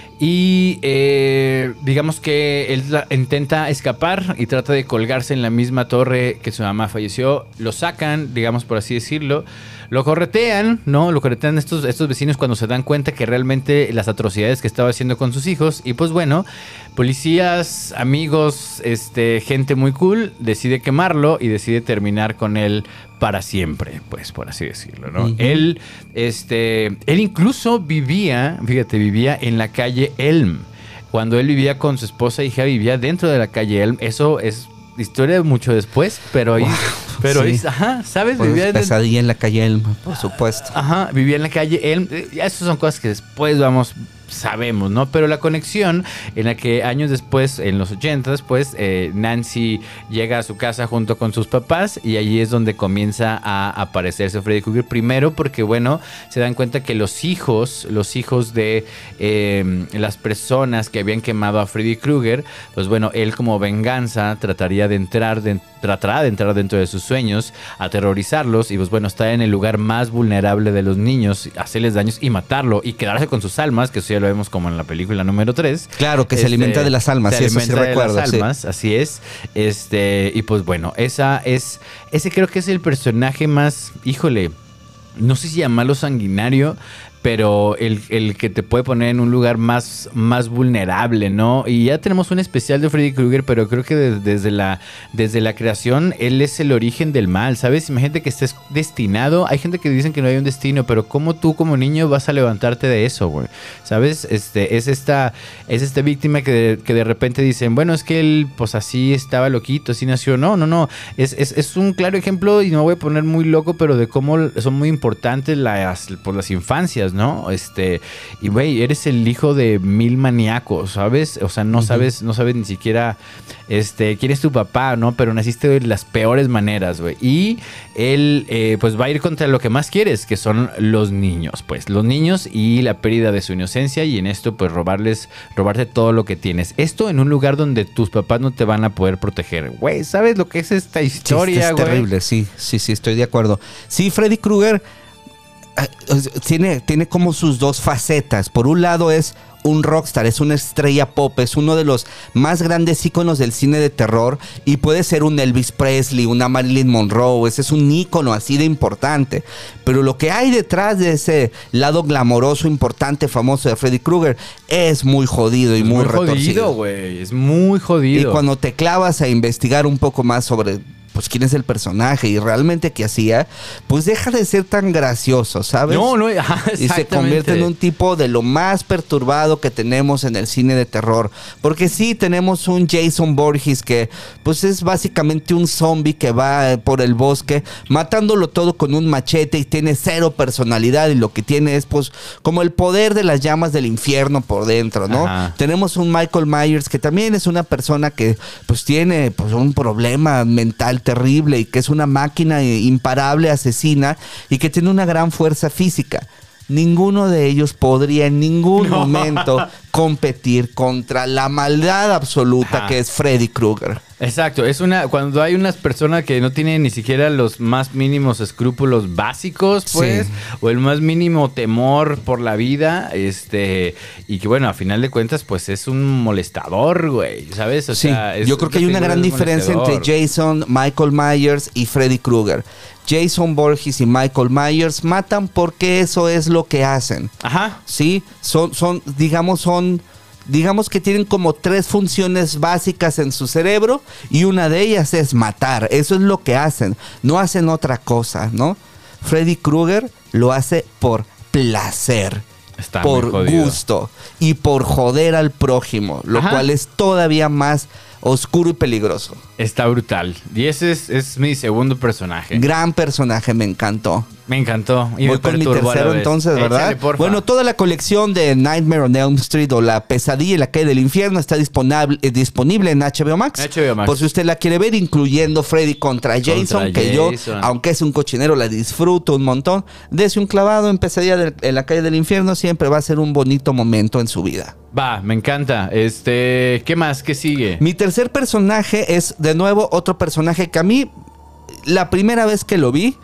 Y eh, digamos que él intenta escapar y trata de colgarse en la misma torre que su mamá falleció. Lo sacan, digamos por así decirlo. Lo corretean, ¿no? Lo corretean estos, estos vecinos cuando se dan cuenta que realmente las atrocidades que estaba haciendo con sus hijos. Y pues bueno, policías, amigos, este, gente muy cool, decide quemarlo y decide terminar con él para siempre, pues, por así decirlo, ¿no? Uh-huh. Él, este, él incluso vivía, fíjate, vivía en la calle Elm. Cuando él vivía con su esposa e hija, vivía dentro de la calle Elm. Eso es historia mucho después, pero ahí, wow, pero sí. ahí, ajá, ¿sabes? Pues vivía pesadilla en la calle Elm, por supuesto. Ajá, vivía en la calle Elm. Esas son cosas que después vamos sabemos, ¿no? Pero la conexión en la que años después, en los ochentas, pues eh, Nancy llega a su casa junto con sus papás, y allí es donde comienza a aparecerse Freddy Krueger. Primero porque, bueno, se dan cuenta que los hijos, los hijos de eh, las personas que habían quemado a Freddy Krueger, pues bueno, él como venganza trataría de entrar, de, tratará de entrar dentro de sus sueños, aterrorizarlos y pues bueno, estar en el lugar más vulnerable de los niños, hacerles daños y matarlo y quedarse con sus almas, que se ya lo vemos como en la película número tres. Claro, que este, se alimenta de las almas, se sí, alimenta eso sí recuerdo, de las almas, sí. Así es. Este, y pues bueno, esa es, ese creo que es el personaje más, híjole, no sé si llamarlo sanguinario, pero el, el que te puede poner en un lugar más, más vulnerable, ¿no? Y ya tenemos un especial de Freddy Krueger, pero creo que de, desde, la, desde la creación, él es el origen del mal, ¿sabes? Imagínate que estés destinado. Hay gente que dicen que no hay un destino, pero ¿cómo tú como niño vas a levantarte de eso, güey? ¿Sabes? Este, es esta, es esta víctima que de, que de repente dicen, bueno, es que él, pues así estaba loquito, así nació. No, no, no. Es, es, es un claro ejemplo, y no me voy a poner muy loco, pero de cómo son muy importantes las, pues, las infancias, ¿no? Este, y güey, eres el hijo de mil maníacos, ¿sabes? O sea, no uh-huh. sabes, no sabes ni siquiera, este, quién es tu papá, ¿no? Pero naciste de las peores maneras, güey. Y él, eh, pues va a ir contra lo que más quieres, que son los niños, pues, los niños y la pérdida de su inocencia, y en esto, pues, robarles, robarte todo lo que tienes. Esto en un lugar donde tus papás no te van a poder proteger. Güey, ¿sabes lo que es esta historia, güey? Sí, es terrible, sí, sí, sí, estoy de acuerdo. Sí, Freddy Krueger Tiene, tiene como sus dos facetas. Por un lado es un rockstar, es una estrella pop, es uno de los más grandes íconos del cine de terror, y puede ser un Elvis Presley, una Marilyn Monroe. Ese es un ícono así de importante. Pero lo que hay detrás de ese lado glamoroso, importante, famoso de Freddy Krueger es muy jodido y es muy, muy retorcido. jodido, güey. Es muy jodido. Y cuando te clavas a investigar un poco más sobre, pues, quién es el personaje y realmente qué hacía, pues deja de ser tan gracioso, ¿sabes? No, no, ajá, y se convierte en un tipo de lo más perturbado que tenemos en el cine de terror. Porque sí, tenemos un Jason Voorhees que, pues, es básicamente un zombie que va por el bosque matándolo todo con un machete y tiene cero personalidad, y lo que tiene es, pues, como el poder de las llamas del infierno por dentro, ¿no? Ajá. Tenemos un Michael Myers que también es una persona que, pues, tiene, pues, un problema mental terrible, y que es una máquina imparable, asesina, y que tiene una gran fuerza física. Ninguno de ellos podría en ningún no. momento competir contra la maldad absoluta Ajá. que es Freddy Krueger. Exacto, es una cuando hay unas personas que no tienen ni siquiera los más mínimos escrúpulos básicos, pues, sí. o el más mínimo temor por la vida, este, y que bueno, a final de cuentas, pues es un molestador, güey, ¿sabes? O sí, sea, es, yo creo que hay una gran diferencia entre Jason, Michael Myers y Freddy Krueger. Jason Voorhees y Michael Myers matan porque eso es lo que hacen. Ajá. Sí, son, son, digamos, son, digamos que tienen como tres funciones básicas en su cerebro, y una de ellas es matar. Eso es lo que hacen. No hacen otra cosa, ¿no? Freddy Krueger lo hace por placer. Está por muy jodido. Gusto y por joder al prójimo, lo Ajá. cual es todavía más oscuro y peligroso. Está brutal. Y ese es, es mi segundo personaje. Gran personaje, me encantó. Me encantó. Y Voy me con mi tercero entonces, ¿verdad? Échale, bueno, toda la colección de Nightmare on Elm Street, o La Pesadilla en la Calle del Infierno, está disponible, eh, disponible en H B O Max. H B O Max. Por si usted la quiere ver, incluyendo Freddy contra Jason, contra que Jason. yo, aunque es un cochinero, la disfruto un montón. Dese un clavado en Pesadilla de, en la Calle del Infierno, siempre va a ser un bonito momento en su vida. Va, me encanta. Este, ¿qué más? ¿Qué sigue? Mi tercer personaje es, de nuevo, otro personaje que a mí, la primera vez que lo vi,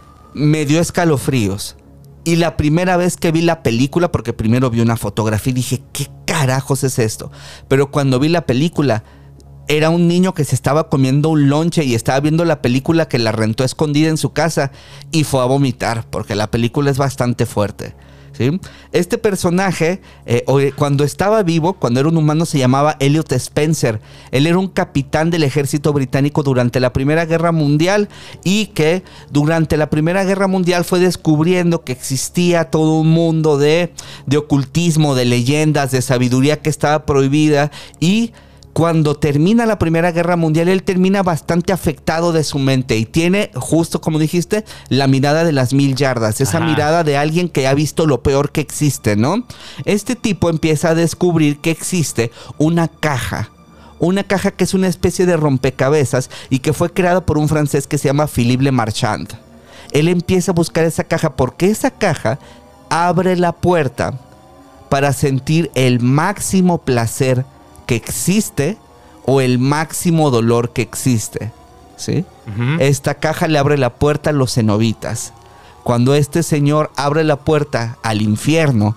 me dio escalofríos. Y la primera vez que vi la película, porque primero vi una fotografía y dije, ¿qué carajos es esto? Pero cuando vi la película, era un niño que se estaba comiendo un lonche y estaba viendo la película, que la rentó escondida en su casa, y fue a vomitar, porque la película es bastante fuerte. ¿Sí? Este personaje, eh, cuando estaba vivo, cuando era un humano, se llamaba Elliot Spencer. Él era un capitán del ejército británico durante la Primera Guerra Mundial, y que durante la Primera Guerra Mundial fue descubriendo que existía todo un mundo de, de ocultismo, de leyendas, de sabiduría que estaba prohibida, y cuando termina la Primera Guerra Mundial, él termina bastante afectado de su mente, y tiene, justo como dijiste, la mirada de las mil yardas. Esa Ajá. mirada de alguien que ha visto lo peor que existe, ¿no? Este tipo empieza a descubrir que existe una caja. Una caja que es una especie de rompecabezas, y que fue creada por un francés que se llama Philippe Le Marchand. Él empieza a buscar esa caja porque esa caja abre la puerta para sentir el máximo placer que existe, o el máximo dolor que existe, ¿sí? Uh-huh. Esta caja le abre la puerta a los cenobitas. Cuando este señor abre la puerta al infierno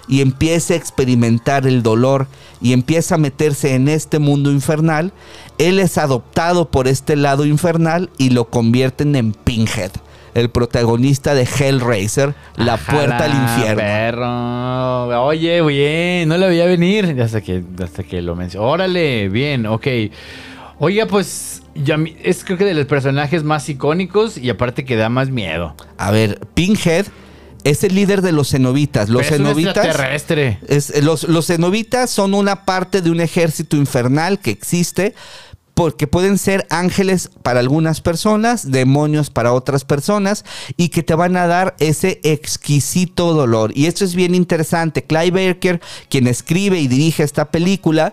y empieza a experimentar el dolor y empieza a meterse en este mundo infernal, él es adoptado por este lado infernal y lo convierten en Pinhead, el protagonista de Hellraiser, La Ajá, Puerta al Infierno. Perro. Oye, bien, no la veía venir hasta que, hasta que lo mencioné. Órale, bien, ok. Oiga, pues ya mi- es creo que de los personajes más icónicos y aparte que da más miedo. A ver, Pinhead es el líder de los cenobitas. Los Pero es un cenobitas... extraterrestre. Es, los, los cenobitas son una parte de un ejército infernal que existe porque pueden ser ángeles para algunas personas, demonios para otras personas y que te van a dar ese exquisito dolor. Y esto es bien interesante. Clive Barker, quien escribe y dirige esta película,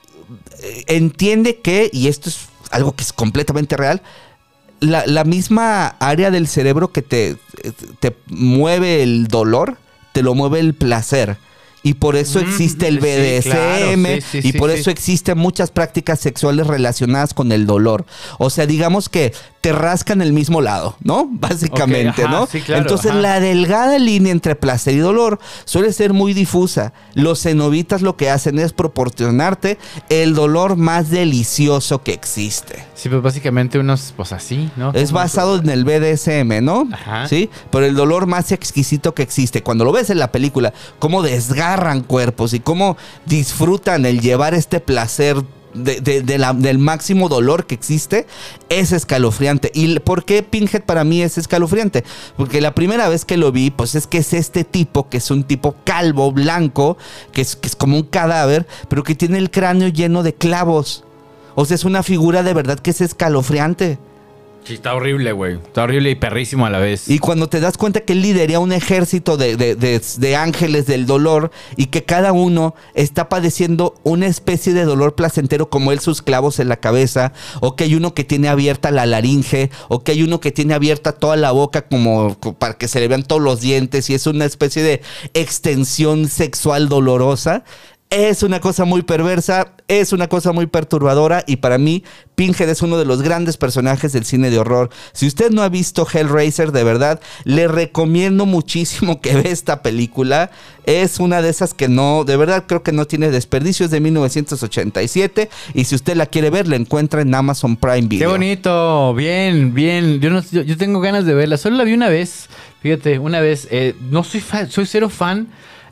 eh, entiende que, y esto es algo que es completamente real, la, la misma área del cerebro que te, te mueve el dolor, te lo mueve el placer. Y por eso Mm, existe el sí, B D S M, claro, sí, sí, y sí, por sí. eso existen muchas prácticas sexuales relacionadas con el dolor. O sea, digamos que te rascan el mismo lado, ¿no? Básicamente, Ok, ajá, ¿no? sí, claro, Entonces ajá. la delgada línea entre placer y dolor suele ser muy difusa. Los cenobitas lo que hacen es proporcionarte el dolor más delicioso que existe. Sí, pues básicamente unos, pues así, ¿no? Es Como- basado en el B D S M, ¿no? Ajá. Sí, pero el dolor más exquisito que existe. Cuando lo ves en la película, cómo desgarran cuerpos y cómo disfrutan el llevar este placer de, de- de la- del máximo dolor que existe, es escalofriante. ¿Y por qué Pinhead para mí es escalofriante? Porque la primera vez que lo vi, pues es que es este tipo, que es un tipo calvo, blanco, que es, que es como un cadáver, pero que tiene el cráneo lleno de clavos. O sea, es una figura de verdad que es escalofriante. Sí, está horrible, güey. Está horrible y perrísimo a la vez. Y cuando te das cuenta que él liderea un ejército de, de- de- de ángeles del dolor y que cada uno está padeciendo una especie de dolor placentero, como él sus clavos en la cabeza, o que hay uno que tiene abierta la laringe, o que hay uno que tiene abierta toda la boca como, como para que se le vean todos los dientes y es una especie de extensión sexual dolorosa. Es una cosa muy perversa, es una cosa muy perturbadora y para mí Pinhead es uno de los grandes personajes del cine de horror. Si usted no ha visto Hellraiser, de verdad, le recomiendo muchísimo que vea esta película. Es una de esas que no, de verdad creo que no tiene desperdicio, es de mil novecientos ochenta y siete y si usted la quiere ver, la encuentra en Amazon Prime Video. Qué bonito, bien, bien. Yo, no, yo, yo tengo ganas de verla. Solo la vi una vez. Fíjate, una vez. Eh, no soy fan, soy cero fan.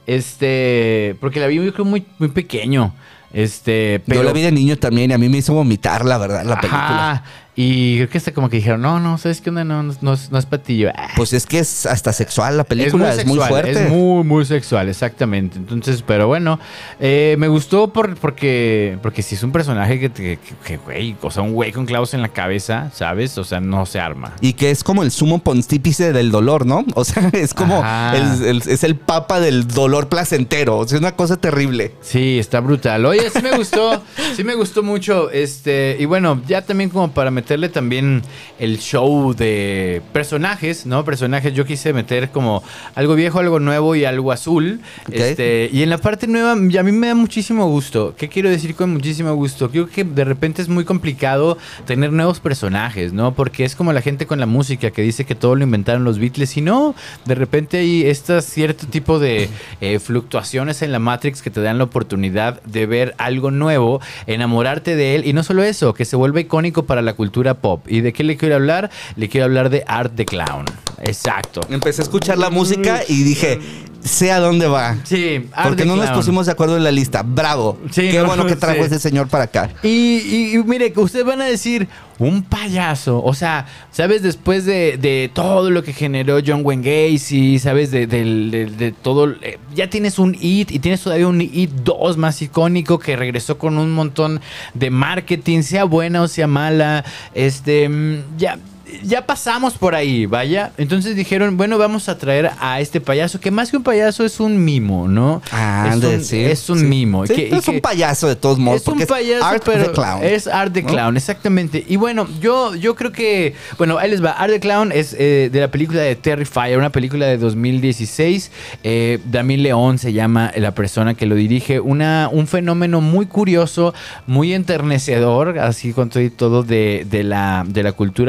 Este, porque la vi yo creo muy, muy pequeño. Este, pero. Yo la vi de niño también y a mí me hizo vomitar, la verdad, la película. Ajá. Y creo que hasta como que dijeron, no, no, ¿sabes qué onda? No, no, no, es- no es para ti. Yo, "Ah". Pues es que es hasta sexual la película, es muy, sexual, fuerte. Es muy, muy sexual, exactamente. Entonces, pero bueno, eh, me gustó por, porque, porque si es un personaje que, que, que- que, güey, o sea, un güey con clavos en la cabeza, ¿sabes? O sea, no se arma. Y que es como el sumo pontífice del dolor, ¿no? O sea, es como Ajá. el, el- es el papa del dolor placentero. O sea, es una cosa terrible. Sí, está brutal. Oye, sí me gustó, sí me gustó mucho. Este, y bueno, ya también como para meterle también el show de personajes, ¿no? Personajes, yo quise meter como algo viejo, algo nuevo y algo azul. Ok. Este, y en la parte nueva, y a mí me da muchísimo gusto. ¿Qué quiero decir con muchísimo gusto? Creo que de repente es muy complicado tener nuevos personajes, ¿no? Porque es como la gente con la música que dice que todo lo inventaron los Beatles y no, de repente hay este cierto tipo de eh, fluctuaciones en la Matrix que te dan la oportunidad de ver algo nuevo, enamorarte de él y no solo eso, que se vuelve icónico para la cultura pop. ¿Y de qué le quiero hablar? Le quiero hablar de Art the Clown. Exacto. Empecé a escuchar la música y dije, sé a dónde va. Sí, Art Porque the no nos Clown. pusimos de acuerdo en la lista. Bravo. Sí, Qué no, bueno que trajo sí. ese señor para acá. Y, y- y mire, que ustedes van a decir, un payaso. O sea, ¿sabes? Después de, de todo lo que generó John Wayne Gacy, ¿sabes? De, del- de- de todo. eh, ya tienes un It y tienes todavía un It dos más icónico que regresó con un montón de marketing, sea buena o sea mala. Este, mm, ya. Ya pasamos por ahí, vaya. Entonces dijeron, bueno, vamos a traer a este payaso, que más que un payaso es un mimo, ¿no? Ah, es de un, decir, es un sí. mimo. Sí, que- es que- un payaso de todos modos. es un porque payaso, Art pero the Clown. es Art the ¿no? Clown, exactamente. Y bueno, yo, yo creo que, bueno, ahí les va. Art the Clown es eh, de la película de Terrifier, una película de dos mil dieciséis. Eh, Damien León se llama la persona que lo dirige. Una, un fenómeno muy curioso, muy enternecedor, así con todo y todo de, de la, de la cultura pop y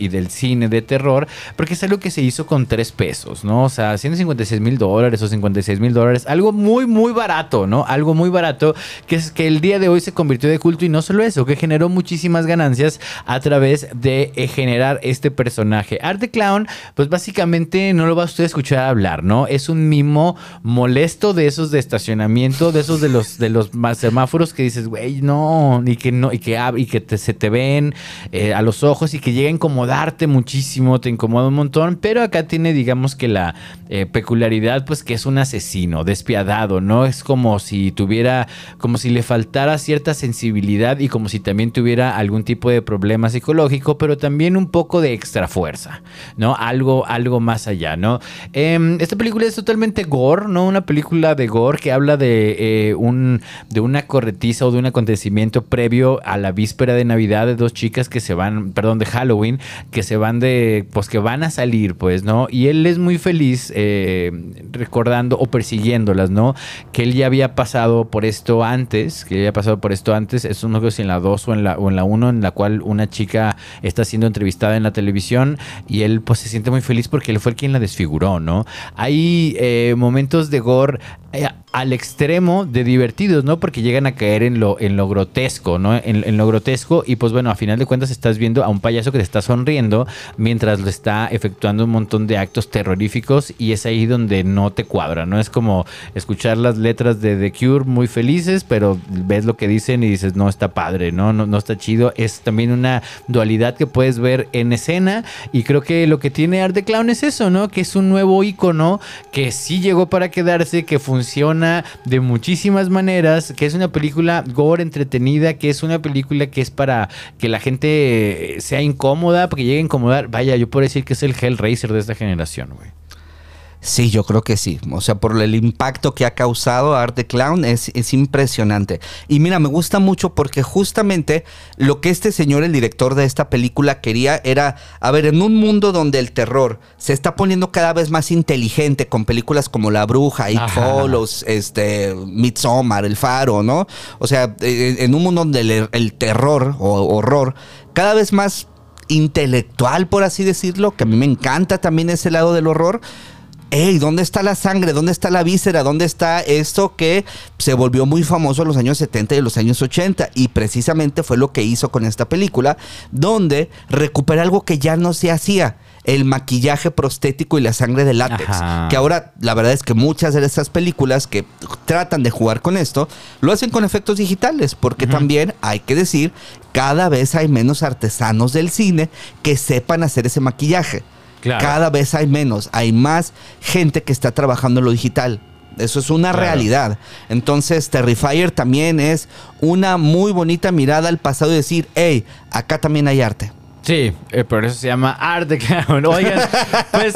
y del cine de terror, porque es algo que se hizo con tres pesos, ¿no? O sea, ciento cincuenta y seis mil dólares o cincuenta y seis mil dólares, algo muy, muy barato, ¿no? Algo muy barato que es que el día de hoy se convirtió de culto y no solo eso, que generó muchísimas ganancias a través de eh, generar este personaje. Art the Clown, pues básicamente no lo va a usted a escuchar hablar, ¿no? Es un mimo molesto de esos de estacionamiento, de esos de los de los semáforos que dices, güey, no, y que no, y que, y que te, se te ven eh, a los ojos y que llega a incomodarte muchísimo, te incomoda un montón, pero acá tiene, digamos que la eh, peculiaridad, pues que es un asesino despiadado, ¿no? Es como si tuviera, como si le faltara cierta sensibilidad y como si también tuviera algún tipo de problema psicológico, pero también un poco de extra fuerza, ¿no? Algo, algo más allá, ¿no? Eh, esta película es totalmente gore, ¿no? Una película de gore que habla de, eh, un, de una corretiza o de un acontecimiento previo a la víspera de Navidad de dos chicas que se van, perdón, de Halloween, que se van de, pues que van a salir, pues, ¿no? Y él es muy feliz eh, recordando o persiguiéndolas, ¿no? Que él ya había pasado por esto antes, que ya había pasado por esto antes, eso no sé si en la dos o en la o en la uno, en la cual una chica está siendo entrevistada en la televisión y él pues se siente muy feliz porque él fue el quien la desfiguró, ¿no? Hay eh, momentos de gore eh, al extremo de divertidos, ¿no? Porque llegan a caer en lo, en lo grotesco, ¿no? En, en lo grotesco y pues bueno, a final de cuentas estás viendo a un payaso que te está sonriendo mientras lo está efectuando un montón de actos terroríficos y es ahí donde no te cuadra, ¿no? Es como escuchar las letras de The Cure muy felices, pero ves lo que dicen y dices, no está padre, ¿no? No, no está chido. Es también una dualidad que puedes ver en escena y creo que lo que tiene Art the Clown es eso, ¿no? Que es un nuevo ícono que sí llegó para quedarse, que funciona de muchísimas maneras, que es una película gore entretenida, que es una película que es para que la gente sea incómoda, porque llegue a incomodar. Vaya, yo puedo decir que es el Hellraiser de esta generación, güey. Sí, yo creo que sí. O sea, por el impacto que ha causado Art the Clown es, es impresionante. Y mira, me gusta mucho porque justamente lo que este señor, el director de esta película, quería era, a ver, en un mundo donde el terror se está poniendo cada vez más inteligente con películas como La Bruja, It Follows, este, Midsommar, El Faro, ¿no? O sea, en un mundo donde el, el terror o horror cada vez más intelectual, por así decirlo, que a mí me encanta también ese lado del horror. Ey, ¿dónde está la sangre? ¿Dónde está la víscera? ¿Dónde está esto que se volvió muy famoso en los años setenta y los años ochenta? Y precisamente fue lo que hizo con esta película, donde recupera algo que ya no se hacía. El maquillaje prostético y la sangre de látex. Ajá. Que ahora, la verdad es que muchas de estas películas que tratan de jugar con esto, lo hacen con efectos digitales. Porque uh-huh. también, hay que decir, cada vez hay menos artesanos del cine que sepan hacer ese maquillaje. Claro. Cada vez hay menos, hay más gente que está trabajando en lo digital. Eso es una claro. realidad. Entonces, Terrifier también es una muy bonita mirada al pasado y decir, hey, acá también hay arte. Sí, eh, por eso se llama Art the Clown. Oigan, pues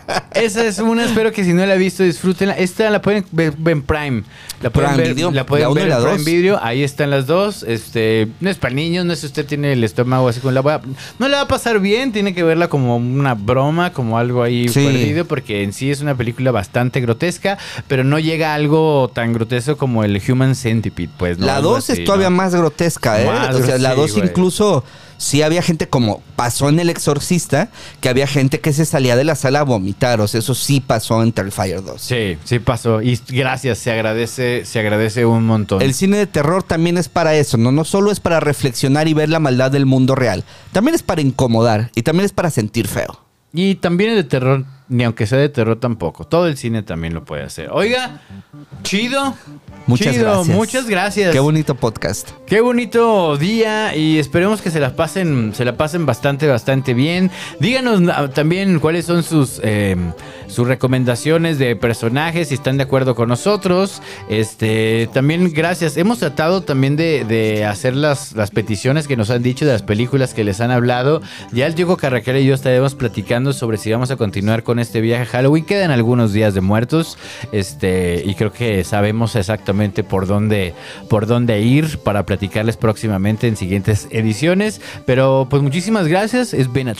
esa es una, espero que si no la han visto, disfrútenla. Esta la pueden ver en Prime. La pueden Prime ver, Video. la pueden la ver en Prime dos. Video. Ahí están las dos. Este, no es para niños, no es si usted tiene el estómago así como la voy a, no la va a pasar bien, tiene que verla como una broma, como algo ahí sí. perdido, porque en sí es una película bastante grotesca, pero no llega a algo tan grotesco como el Human Centipede, pues. ¿no? La dos es todavía ¿no? más grotesca, ¿eh? Más, o sea, la dos sí, incluso sí había gente, como pasó en El Exorcista, que había gente que se salía de la sala a vomitar. O sea, eso sí pasó en Terrifier dos. Sí, sí pasó. Y gracias, se agradece, se agradece un montón. El cine de terror también es para eso, ¿no? No solo es para reflexionar y ver la maldad del mundo real. También es para incomodar y también es para sentir feo. Y también el de terror, ni aunque sea de terror tampoco. Todo el cine también lo puede hacer. Oiga, chido. Muchas chido, gracias. Muchas gracias. Qué bonito podcast. Qué bonito día y esperemos que se la pasen, se la pasen bastante, bastante bien. Díganos también cuáles son sus, eh, sus recomendaciones de personajes, si están de acuerdo con nosotros. Este, también gracias. Hemos tratado también de, de hacer las, las peticiones que nos han dicho de las películas que les han hablado. Ya el Diego Carraquera y yo estaremos platicando sobre si vamos a continuar con este viaje a Halloween. Quedan algunos días de muertos, este, y creo que sabemos exactamente por dónde, por dónde ir para platicarles próximamente en siguientes ediciones. Pero pues muchísimas gracias. It's been a trip.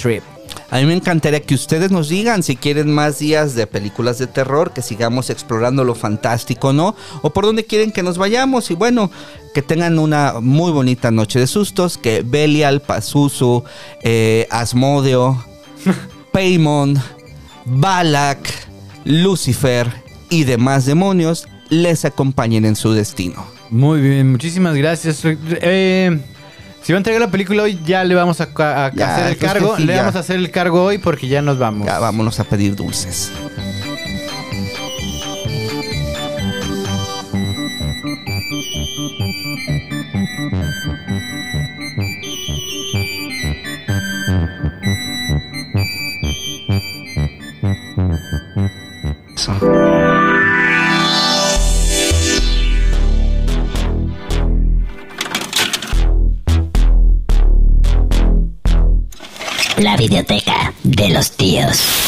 A mí me encantaría que ustedes nos digan si quieren más días de películas de terror, que sigamos explorando lo fantástico, ¿no? O por dónde quieren que nos vayamos. Y bueno, que tengan una muy bonita noche de sustos. Que Belial, Pazuzu, eh, Asmodeo, Paimon, Balak, Lucifer y demás demonios les acompañen en su destino. Muy bien, muchísimas gracias. Eh... Si va a entregar la película hoy, ya le vamos a, a, a Ya, hacer el pues cargo. que sí, le ya. vamos a hacer el cargo hoy porque ya nos vamos. Ya vámonos a pedir dulces. La videoteca de los tíos.